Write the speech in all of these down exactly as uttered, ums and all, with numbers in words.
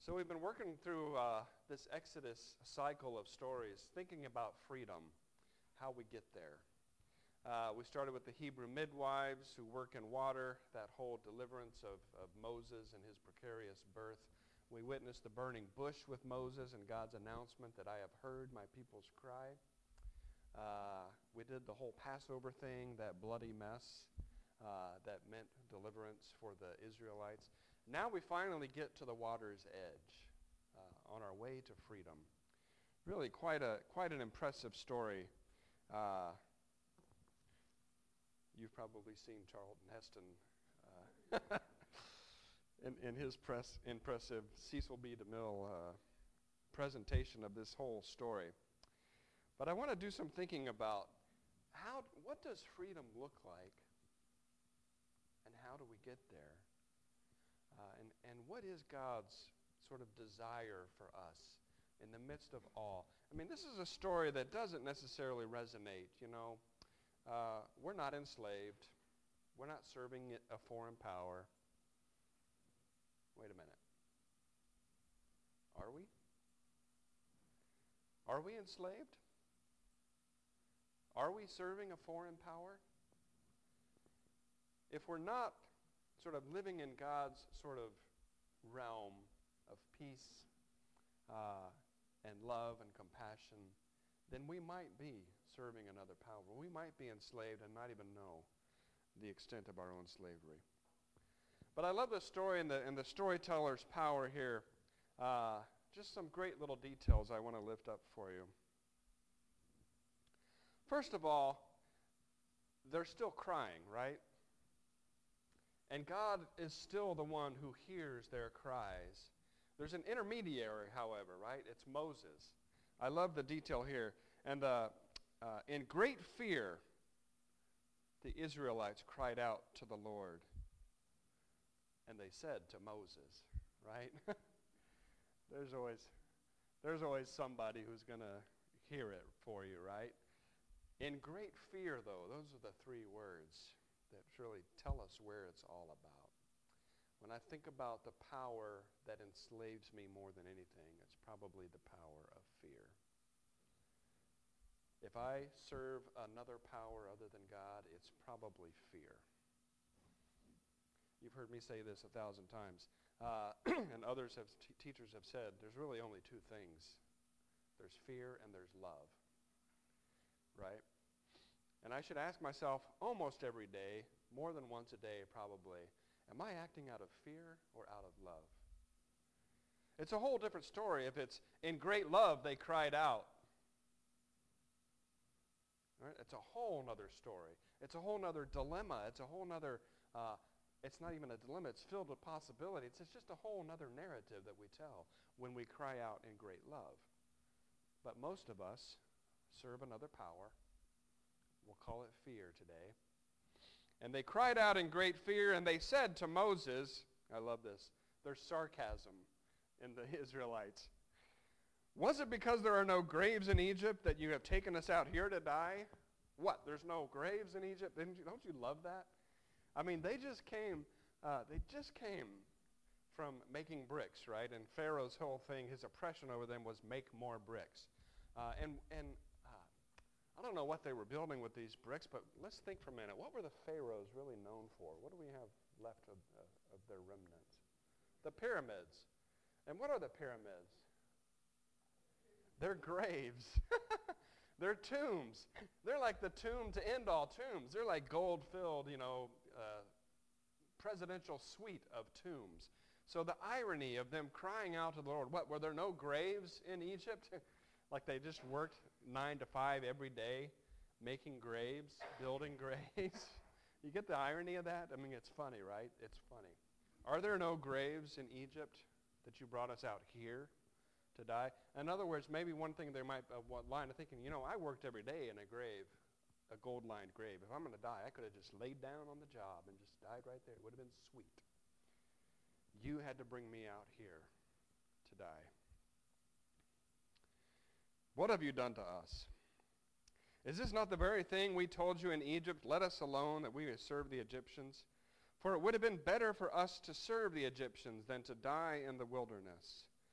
So we've been working through uh, this Exodus cycle of stories, thinking about freedom, how we get there. Uh, we started with the Hebrew midwives who work in water, that whole deliverance of, of Moses and his precarious birth. We witnessed the burning bush with Moses and God's announcement that I have heard my people's cry. Uh, we did the whole Passover thing, that bloody mess uh, that meant deliverance for the Israelites. Now we finally get to the water's edge uh, on our way to freedom. Really quite a quite an impressive story. Uh, you've probably seen Charlton Heston uh, in, in his press, impressive Cecil B. DeMille uh, presentation of this whole story. But I want to do some thinking about how, what does freedom look like, and how do we get there? Uh, and, and what is God's sort of desire for us in the midst of all? I mean, this is a story that doesn't necessarily resonate, you know. Uh, we're not enslaved. We're not serving a foreign power. Wait a minute. Are we? Are we enslaved? Are we serving a foreign power? If we're not sort of living in God's sort of realm of peace uh, and love and compassion, then we might be serving another power. We might be enslaved and not even know the extent of our own slavery. But I love the story and the, and the storyteller's power here. Uh, just some great little details I want to lift up for you. First of all, they're still crying, right? And God is still the one who hears their cries. There's an intermediary, however, right? It's Moses. I love the detail here. And uh, uh, in great fear, the Israelites cried out to the Lord. And they said to Moses, right? there's always, there's always somebody who's going to hear it for you, right? In great fear, though, those are the three words that really tell us where it's all about. When I think about the power that enslaves me more than anything, it's probably the power of fear. If I serve another power other than God, it's probably fear. You've heard me say this a thousand times, uh, and others have, t- teachers have said, there's really only two things. There's fear and there's love, right? And I should ask myself almost every day, more than once a day probably, am I acting out of fear or out of love? It's a whole different story if it's in great love they cried out. Right? It's a whole other story. It's a whole other dilemma. It's a whole other, uh, it's not even a dilemma. It's filled with possibility. It's, it's just a whole other narrative that we tell when we cry out in great love. But most of us serve another power. We'll call it fear today. And they cried out in great fear, and they said to Moses, I love this, there's sarcasm in the Israelites. Was it because there are no graves in Egypt that you have taken us out here to die? What, there's no graves in Egypt? Didn't you, don't you love that? I mean, they just came, uh, they just came from making bricks, right? And Pharaoh's whole thing, his oppression over them was make more bricks. Uh, and, and uh, I don't know what they were building with these bricks, but let's think for a minute. What were the pharaohs really known for? What do we have left of, uh, of their remnants? The pyramids. And what are the pyramids? They're graves. They're tombs. They're like the tomb to end all tombs. They're like gold-filled, you know, uh, presidential suite of tombs. So the irony of them crying out to the Lord, what, were there no graves in Egypt? Like they just worked nine to five every day, making graves, building graves. You get the irony of that? I mean, it's funny, right? It's funny. Are there no graves in Egypt that you brought us out here to die? In other words, maybe one thing they might, uh, one line of thinking, you know, I worked every day in a grave, a gold-lined grave. If I'm going to die, I could have just laid down on the job and just died right there. It would have been sweet. You had to bring me out here to die. What have you done to us? Is this not the very thing we told you in Egypt? Let us alone that we may serve the Egyptians. For it would have been better for us to serve the Egyptians than to die in the wilderness.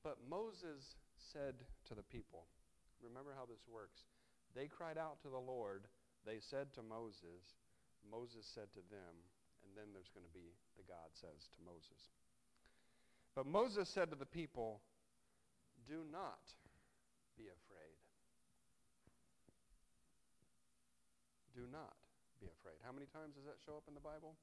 But Moses said to the people, remember how this works. They cried out to the Lord. They said to Moses. Moses said to them. And then there's going to be the God says to Moses. But Moses said to the people, do not be afraid. Do not be afraid. How many times does that show up in the Bible?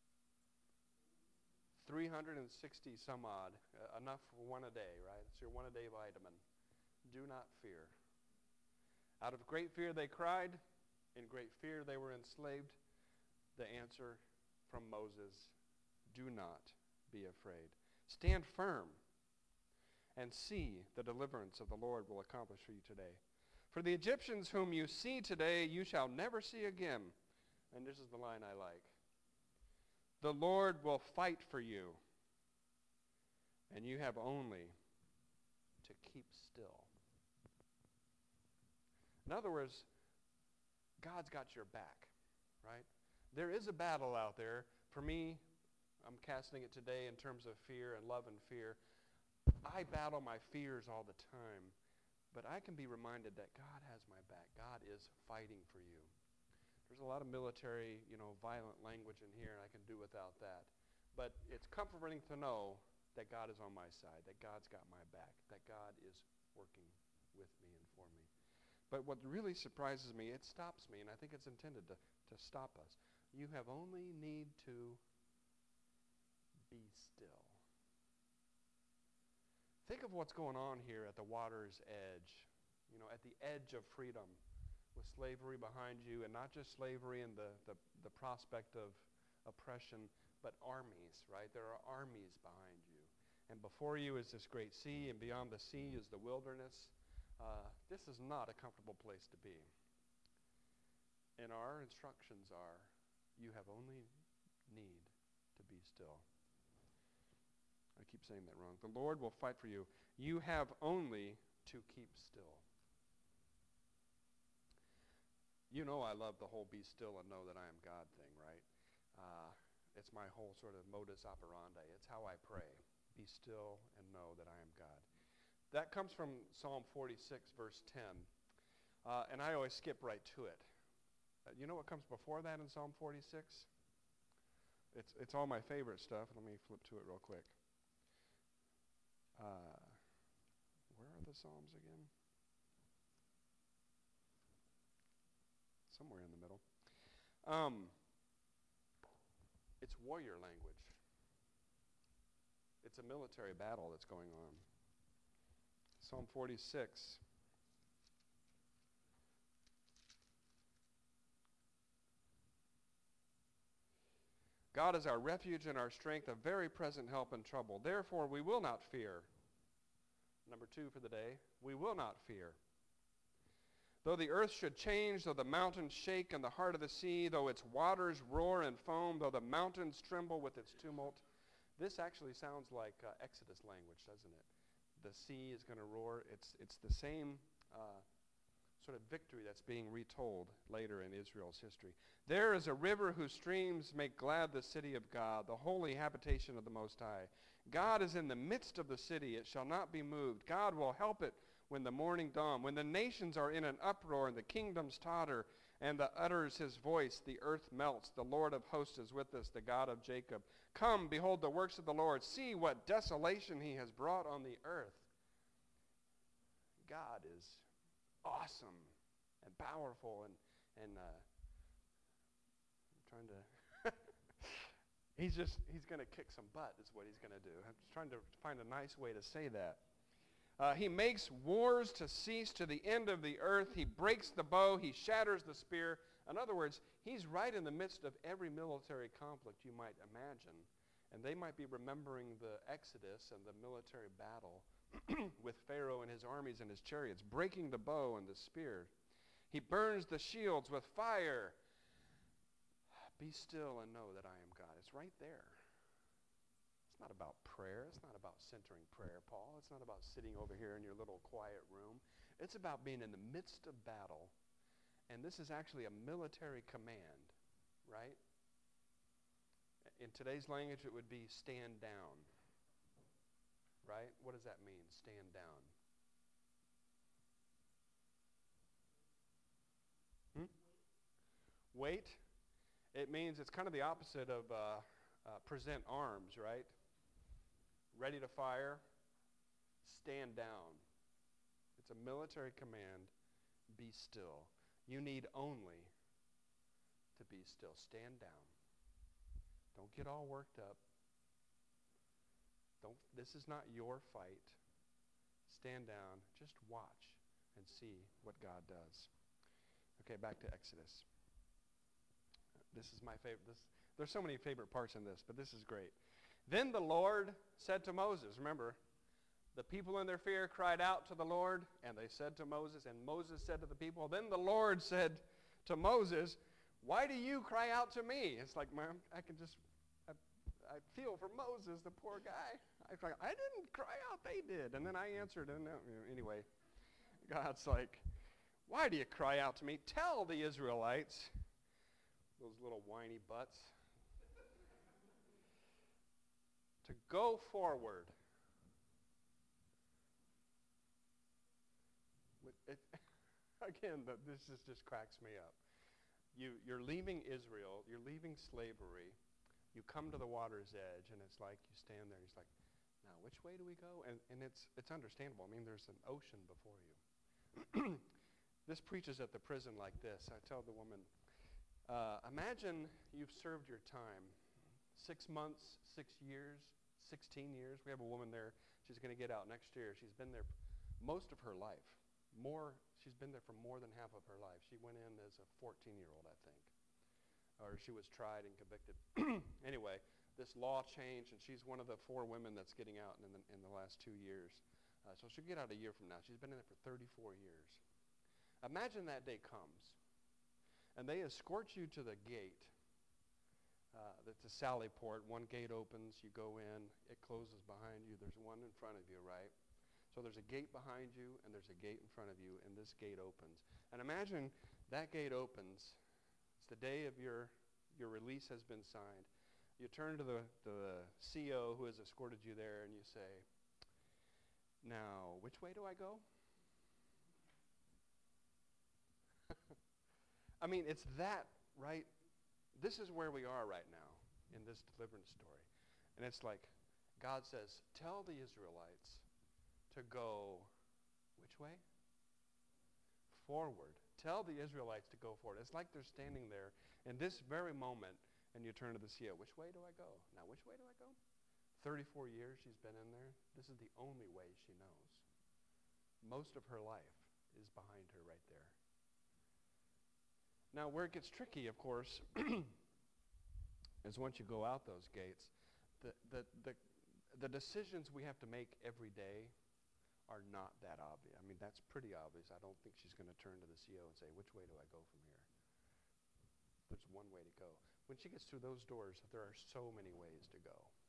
three hundred sixty some odd. Uh, enough for one a day, right? It's your one a day vitamin. Do not fear. Out of great fear they cried. In great fear they were enslaved. The answer from Moses, do not be afraid. Stand firm and see the deliverance of the Lord will accomplish for you today. For the Egyptians whom you see today, you shall never see again. And this is the line I like. The Lord will fight for you, and you have only to keep still. In other words, God's got your back, right? There is a battle out there. For me, I'm casting it today in terms of fear and love and fear. I battle my fears all the time, but I can be reminded that God has my back. God is fighting for you. There's a lot of military, you know, violent language in here, and I can do without that. But it's comforting to know that God is on my side, that God's got my back, that God is working with me and for me. But what really surprises me, it stops me, and I think it's intended to, to stop us. You have only need to be still. Think of what's going on here at the water's edge, you know, at the edge of freedom, with slavery behind you, and not just slavery and the, the, the prospect of oppression, but armies, right? There are armies behind you. And before you is this great sea, and beyond the sea is the wilderness. Uh, this is not a comfortable place to be. And our instructions are, you have only need to be still. I keep saying that wrong. The Lord will fight for you. You have only to keep still. You know I love the whole be still and know that I am God thing, right? Uh, it's my whole sort of modus operandi. It's how I pray. Be still and know that I am God. That comes from Psalm forty-six, verse ten. Uh, and I always skip right to it. Uh, you know what comes before that in Psalm forty-six? It's, it's all my favorite stuff. Let me flip to it real quick. Uh, where are the Psalms again? Somewhere in the middle. Um, it's warrior language. It's a military battle that's going on. Psalm forty-six. God is our refuge and our strength, a very present help in trouble. Therefore, we will not fear. Number two for the day, we will not fear. Though the earth should change, though the mountains shake and the heart of the sea, though its waters roar and foam, though the mountains tremble with its tumult. This actually sounds like uh, Exodus language, doesn't it? The sea is going to roar. It's, it's the same uh, sort of victory that's being retold later in Israel's history. There is a river whose streams make glad the city of God, the holy habitation of the Most High. God is in the midst of the city. It shall not be moved. God will help it when the morning dawn, when the nations are in an uproar and the kingdoms totter, and the utters his voice, the earth melts. The Lord of hosts is with us, the God of Jacob. Come, behold the works of the Lord. See what desolation he has brought on the earth. God is awesome and powerful, and, and uh, I'm trying to, he's just, he's going to kick some butt is what he's going to do. I'm just trying to find a nice way to say that. Uh, he makes wars to cease to the end of the earth. He breaks the bow. He shatters the spear. In other words, he's right in the midst of every military conflict you might imagine. And they might be remembering the Exodus and the military battle with Pharaoh and his armies and his chariots, breaking the bow and the spear. He burns the shields with fire. Be still and know that I am God. It's right there. It's not about prayer. It's not about centering prayer, Paul. It's not about sitting over here in your little quiet room. It's about being in the midst of battle. And this is actually a military command, right? In today's language, it would be stand down, right? What does that mean? Stand down. Hmm? Wait. It means it's kind of the opposite of uh, uh, present arms, right? Ready to fire. Stand down. It's a military command. Be still. You need only to be still. Stand down. Don't get all worked up. Don't. This is not your fight. Stand down. Just watch and see what God does. Okay, back to Exodus. This is my favorite. This, there's so many favorite parts in this, but this is great. Then the Lord said to Moses, remember, the people in their fear cried out to the Lord, and they said to Moses, and Moses said to the people, then the Lord said to Moses, why do you cry out to me? It's like, man, I can just, I, I feel for Moses, the poor guy. I, I didn't cry out, they did. And then I answered, and anyway, God's like, why do you cry out to me? Tell the Israelites, those little whiny butts, to go forward. It, again, the, this is, just cracks me up. You, you're leaving Israel. You're leaving slavery. You come to the water's edge, and it's like you stand there. He's like, now, which way do we go? And, and it's, it's understandable. I mean, there's an ocean before you. This preaches at the prison like this. I tell the woman, uh, imagine you've served your time. Six months, six years, sixteen years. We have a woman there. She's going to get out next year. She's been there most of her life. More, she's been there for more than half of her life. She went in as a fourteen-year-old, I think. Or she was tried and convicted. Anyway, this law changed, and she's one of the four women that's getting out in the, in the last two years. Uh, so she'll get out a year from now. She's been in there for thirty-four years. Imagine that day comes, and they escort you to the gate. Uh, that's a sally port. One gate opens, you go in, it closes behind you. There's one in front of you, right? So there's a gate behind you, and there's a gate in front of you, and this gate opens. And imagine that gate opens. It's the day of your, your release has been signed. You turn to the, the C O who has escorted you there, and you say, now, which way do I go? I mean, it's that, right? This is where we are right now in this deliverance story. And it's like God says, tell the Israelites to go, which way? Forward. Tell the Israelites to go forward. It's like they're standing there in this very moment, and you turn to the C O. Which way do I go? Now, which way do I go? thirty-four years she's been in there. This is the only way she knows. Most of her life is behind her right there. Now, where it gets tricky, of course, is once you go out those gates, the, the, the, the decisions we have to make every day are not that obvious. I mean, that's pretty obvious. I don't think she's going to turn to the C O and say, which way do I go from here? There's one way to go. When she gets through those doors, there are so many ways to go.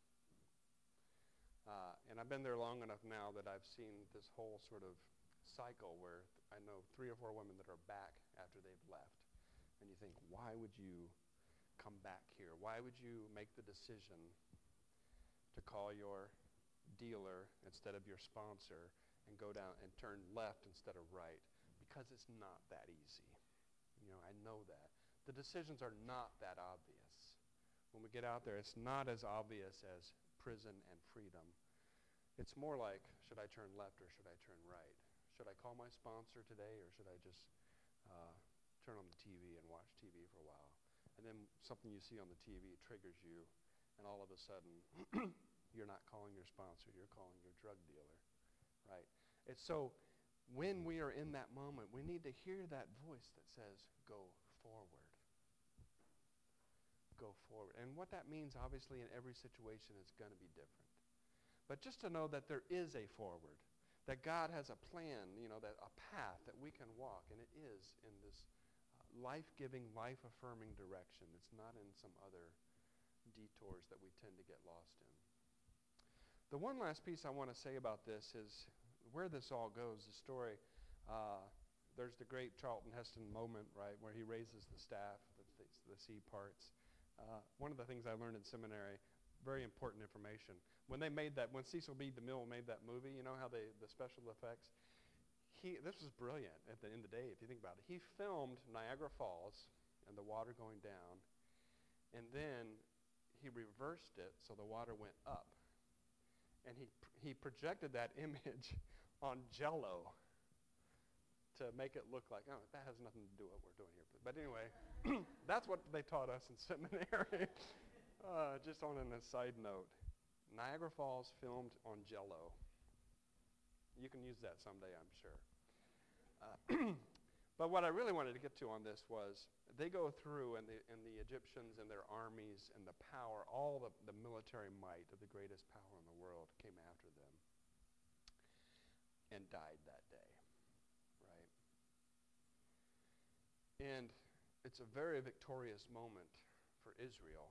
Uh, and I've been there long enough now that I've seen this whole sort of cycle where I know three or four women that are back after they've left. And you think, why would you come back here? Why would you make the decision to call your dealer instead of your sponsor and go down and turn left instead of right? Because it's not that easy. You know, I know that. The decisions are not that obvious. When we get out there, it's not as obvious as prison and freedom. It's more like, should I turn left or should I turn right? Should I call my sponsor today or should I just uh, turn on the T V and watch T V for a while? And then something you see on the T V triggers you, and all of a sudden, you're not calling your sponsor, you're calling your drug dealer, right? It's so when we are in that moment, we need to hear that voice that says, go forward. Go forward. And what that means, obviously, in every situation is going to be different. But just to know that there is a forward, that God has a plan, you know, that a path that we can walk, and it is in this uh, life-giving, life-affirming direction. It's not in some other detours that we tend to get lost in. The one last piece I want to say about this is where this all goes, the story. Uh, there's the great Charlton Heston moment, right, where he raises the staff, the, the sea parts. Uh, one of the things I learned in seminary, very important information. when they made that, when Cecil B. DeMille made that movie, you know how they, the special effects, he, this was brilliant at the end of the day, if you think about it. He filmed Niagara Falls and the water going down, and then he reversed it so the water went up. And he, he projected that image on Jell-O to make it look like, oh, that has nothing to do with what we're doing here. But anyway, that's what they taught us in seminary. uh, just on an aside note, Niagara Falls filmed on Jell-O. You can use that someday, I'm sure. Uh, but what I really wanted to get to on this was they go through, and the, and the Egyptians and their armies and the power, all the, the military might of the greatest power in the world came after them and died that day, right? And it's a very victorious moment for Israel.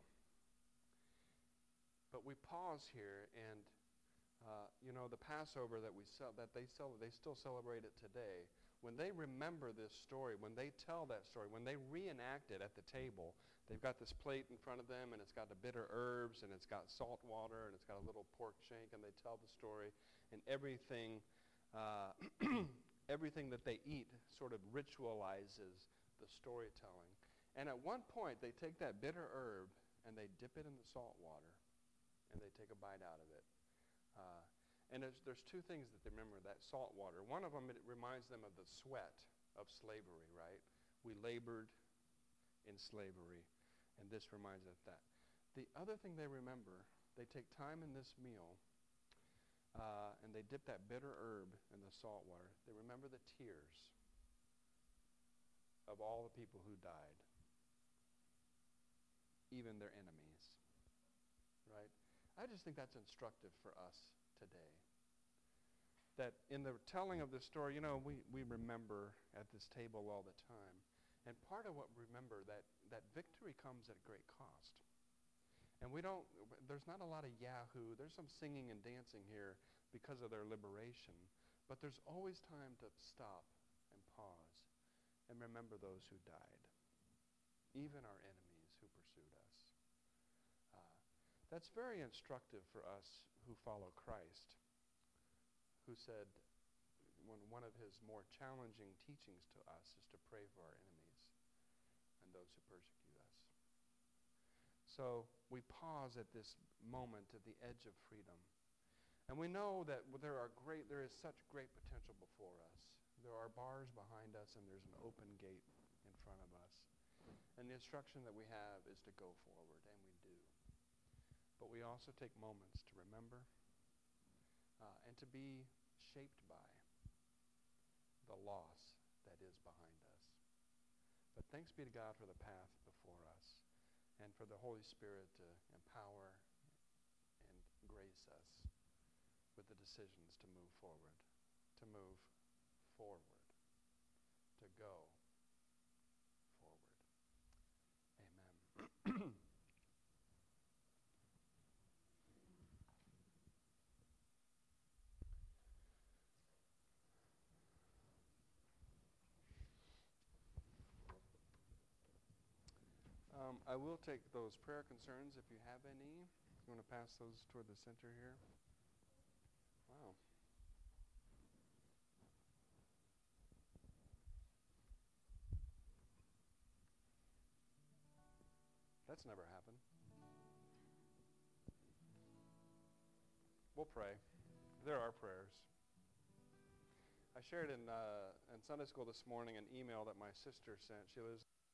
But we pause here, and uh, you know, the Passover that we cel- that they cel- they still celebrate it today. When they remember this story, when they tell that story, when they reenact it at the table, they've got this plate in front of them, and it's got the bitter herbs, and it's got salt water, and it's got a little pork shank, and they tell the story, and everything, uh, everything that they eat sort of ritualizes the storytelling. And at one point, they take that bitter herb, and they dip it in the salt water, and they take a bite out of it. Uh, and there's, there's two things that they remember, that salt water. One of them, it reminds them of the sweat of slavery, right? We labored in slavery, and this reminds them of that. The other thing they remember, they take time in this meal, uh, and they dip that bitter herb in the salt water. They remember the tears of all the people who died, even their enemies, right? I just think that's instructive for us today. That in the telling of this story, you know, we, we remember at this table all the time. And part of what we remember, that, that victory comes at great cost. And we don't, there's not a lot of yahoo. There's some singing and dancing here because of their liberation. But there's always time to stop and pause and remember those who died, even our enemies who pursued us. Uh, that's very instructive for us who follow Christ, who said one, one of his more challenging teachings to us is to pray for our enemies and those who persecute us. So we pause at this moment at the edge of freedom. And we know that there are great, there is such great potential before us. There are bars behind us, and there's an open gate in front of us. And the instruction that we have is to go forward, and we do. But we also take moments to remember uh, and to be shaped by the loss that is behind us. But thanks be to God for the path before us, and for the Holy Spirit to empower and grace us with the decisions to move forward, to move forward, to go forward. Amen. Um, I will take those prayer concerns if you have any. You want to pass those toward the center here? Wow. That's never happened. We'll pray. There are prayers. I shared in, uh, in Sunday school this morning an email that my sister sent. She lives